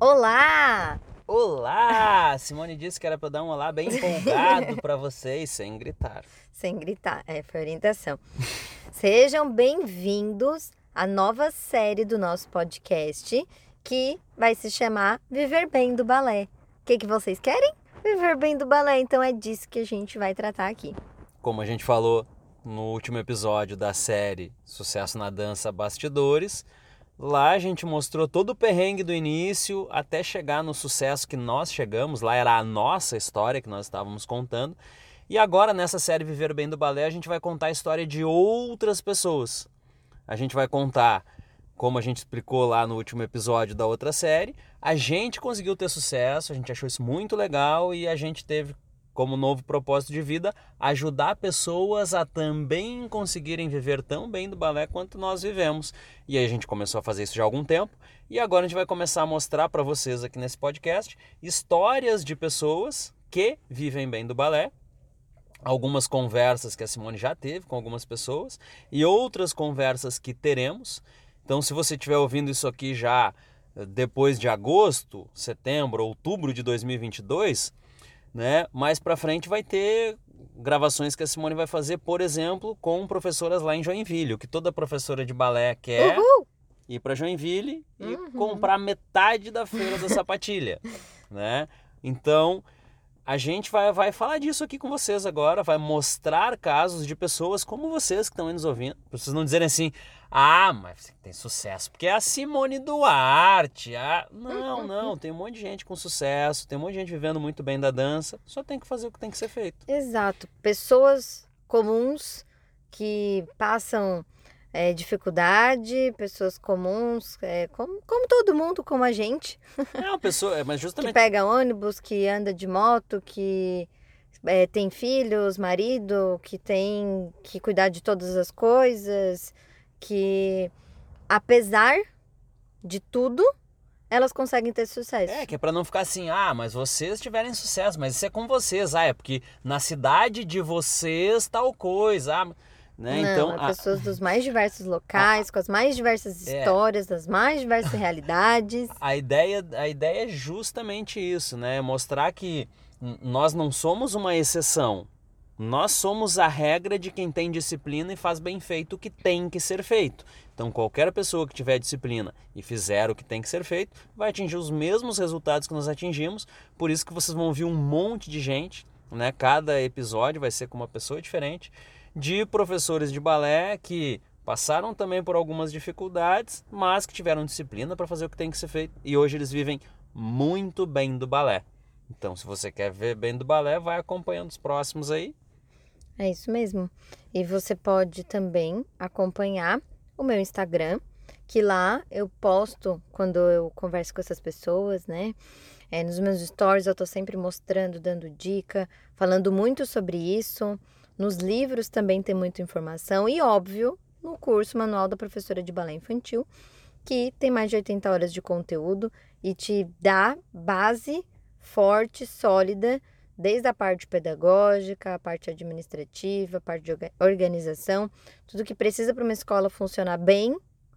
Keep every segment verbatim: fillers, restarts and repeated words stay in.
Olá! Olá! Simone disse que era para eu dar um olá bem empolgado para vocês, sem gritar. Sem gritar, é, foi orientação. Sejam bem-vindos à nova série do nosso podcast, que vai se chamar Viver Bem do Balé. O que, que vocês querem? Viver bem do balé, então é disso que a gente vai tratar aqui. Como a gente falou no último episódio da série Sucesso na Dança Bastidores, lá a gente mostrou todo o perrengue do início até chegar no sucesso que nós chegamos. Lá era a nossa história que nós estávamos contando. E agora nessa série Viver Bem do Balé a gente vai contar a história de outras pessoas. A gente vai contar, como a gente explicou lá no último episódio da outra série, a gente conseguiu ter sucesso, a gente achou isso muito legal e a gente teve como novo propósito de vida ajudar pessoas a também conseguirem viver tão bem do balé quanto nós vivemos. E aí a gente começou a fazer isso já há algum tempo e agora a gente vai começar a mostrar para vocês aqui nesse podcast histórias de pessoas que vivem bem do balé, algumas conversas que a Simone já teve com algumas pessoas e outras conversas que teremos. Então, se você estiver ouvindo isso aqui já depois de agosto, setembro, outubro de dois mil e vinte e dois, né, mais para frente vai ter gravações que a Simone vai fazer, por exemplo, com professoras lá em Joinville, o que toda professora de balé quer. Uhul! Ir para Joinville e Uhum. comprar metade da feira da sapatilha, né? Então, a gente vai, vai falar disso aqui com vocês agora, vai mostrar casos de pessoas como vocês que estão aí nos ouvindo. Pra vocês não dizerem assim, ah, mas você tem sucesso, porque é a Simone Duarte. Ah, não, não, tem um monte de gente com sucesso, tem um monte de gente vivendo muito bem da dança, só tem que fazer o que tem que ser feito. Exato. Pessoas comuns que passam é, dificuldade, pessoas comuns, é, como, como todo mundo, como a gente. É uma pessoa, mas Que justamente... pega ônibus, que anda de moto, que é, tem filhos, marido, que tem que cuidar de todas as coisas, que apesar de tudo, elas conseguem ter sucesso. É, que é pra não ficar assim, ah, mas vocês tiverem sucesso, mas isso é com vocês, ah, é porque na cidade de vocês tal coisa, ah, né? Não, Então, é a- pessoas dos mais diversos locais, com as mais diversas É. histórias, das mais diversas realidades. A ideia, a ideia é justamente isso, né? Mostrar que n- nós não somos uma exceção. Nós somos a regra de quem tem disciplina e faz bem feito o que tem que ser feito. Então, qualquer pessoa que tiver disciplina e fizer o que tem que ser feito, vai atingir os mesmos resultados que nós atingimos. Por isso que vocês vão ouvir um monte de gente, né? Cada episódio vai ser com uma pessoa diferente, de professores de balé que passaram também por algumas dificuldades, mas que tiveram disciplina para fazer o que tem que ser feito. E hoje eles vivem muito bem do balé. Então, se você quer ver bem do balé, vai acompanhando os próximos aí. É isso mesmo. E você pode também acompanhar o meu Instagram, que lá eu posto quando eu converso com essas pessoas, né? É, nos meus stories eu tô sempre mostrando, dando dica, falando muito sobre isso. Nos livros também tem muita informação e, óbvio, no curso Manual da Professora de Balé Infantil, que tem mais de oitenta horas de conteúdo e te dá base forte, sólida, desde a parte pedagógica, a parte administrativa, a parte de orga- organização, tudo que precisa para uma escola funcionar bem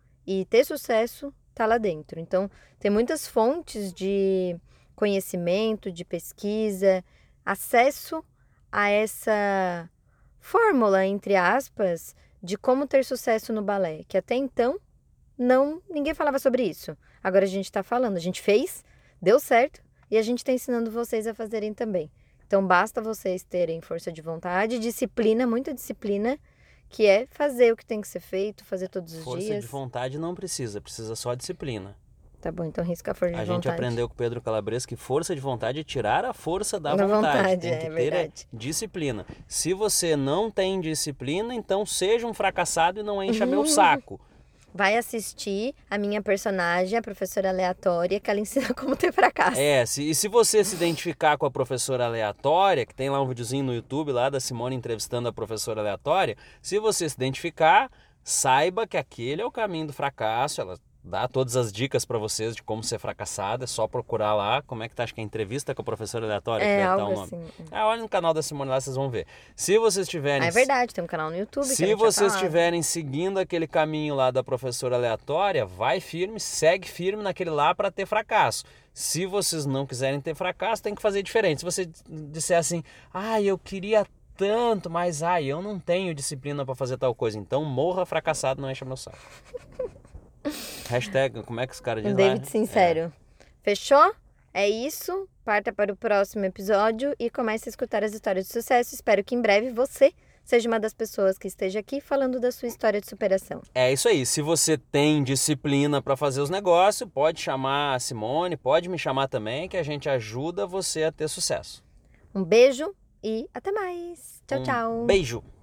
e ter sucesso está lá dentro. Então, tem muitas fontes de conhecimento, de pesquisa, acesso a essa fórmula, entre aspas, de como ter sucesso no balé, que até então não ninguém falava sobre isso. Agora a gente está falando, a gente fez, deu certo e a gente está ensinando vocês a fazerem também. Então basta vocês terem força de vontade, disciplina, muita disciplina, que é fazer o que tem que ser feito, fazer todos os Força dias. de vontade não precisa, precisa só disciplina. Tá bom, então risca a força de A vontade. gente aprendeu com o Pedro Calabres que força de vontade é tirar a força da Da vontade. vontade, Tem é que ter verdade. é, disciplina. Se você não tem disciplina, então seja um fracassado e não encha meu saco. Vai assistir a minha personagem, a professora aleatória, que ela ensina como ter fracasso. É, se, e se você se identificar com a professora aleatória, que tem lá um videozinho no YouTube lá da Simone entrevistando a professora aleatória, se você se identificar, saiba que aquele é o caminho do fracasso, ela dá todas as dicas para vocês de como ser fracassado. É só procurar lá. Como é que tá? Acho que é Entrevista com a Professora Aleatória, É, que deve algo dar o nome. assim. Ah, olha no canal da Simone lá, vocês vão ver. Se vocês tiverem... Ah, é verdade, tem um canal no YouTube que a Se gente já vocês falava. estiverem seguindo aquele caminho lá da Professora Aleatória, vai firme, segue firme naquele lá para ter fracasso. Se vocês não quiserem ter fracasso, tem que fazer diferente. Se você disser assim, ah, eu queria tanto, mas ai, eu não tenho disciplina para fazer tal coisa, então morra fracassado, não encha meu saco. Hashtag, como é que os caras dizem lá? David Sincero. É. Fechou? É isso. Parta para o próximo episódio e comece a escutar as histórias de sucesso. Espero que em breve você seja uma das pessoas que esteja aqui falando da sua história de superação. É isso aí. Se você tem disciplina para fazer os negócios, pode chamar a Simone, pode me chamar também, que a gente ajuda você a ter sucesso. Um beijo e até mais. Tchau, um tchau. Beijo.